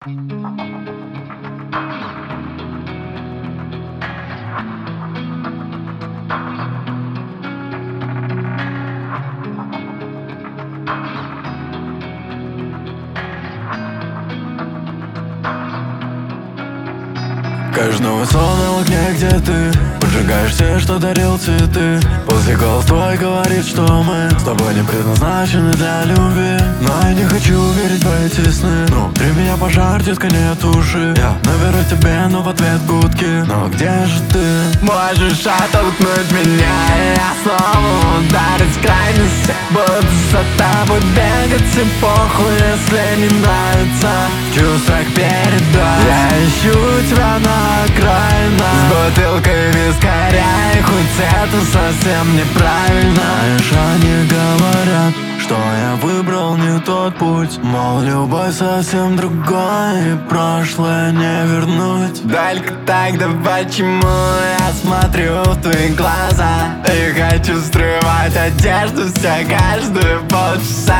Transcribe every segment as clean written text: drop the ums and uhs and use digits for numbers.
Каждого сон в окне, где ты поджигаешь все, что дарил цветы. После голос твой говорит, что мы с тобой не предназначены для любви. Но я не хочу верить в эти сны. Внутри меня пожар, детка, не туши. Я наберу тебе, но в ответ гудки. Но где же ты? Можешь оттолкнуть меня, и я снова ударить в крайности. Буду за тобой бегать и похуй, если не нравится. В чувствах передать я ищу тебя на окраинах, с бутылкой вискаря, и хоть это совсем неправильно. Знаешь, они говорят, что я выбрал не тот путь. Мол, любовь совсем другой, и прошлое не вернуть. Только тогда почему я смотрю в твои глаза и хочу срывать одежду все каждые полчаса?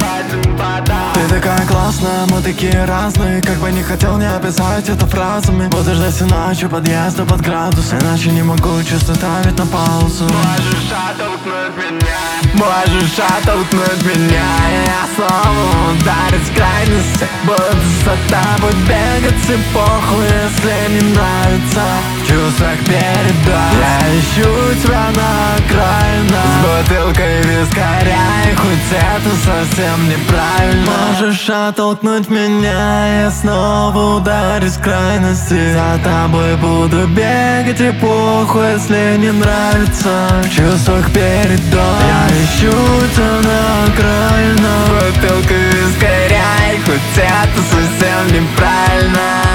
Ты такая классная, мы такие разные. Как бы не хотел не описать это фразами. Буду ждать всю ночь у подъезда под градус, иначе не могу чувство ставить на паузу. Можешь оттолкнуть меня, можешь оттолкнуть меня, и я снова ударить в крайности. Буду за тобой бегать и похуй, если не нравится. В чувствах передать я ищу тебя на окраинах, с бутылкой вискаря, и хоть это совсем неправильно. Можешь оттолкнуть меня, я снова ударюсь в крайности. За тобой буду бегать и похуй, если не нравится. В чувствах передать я ищу тебя на окраинах, с бутылкой вискаря, и хоть это совсем неправильно.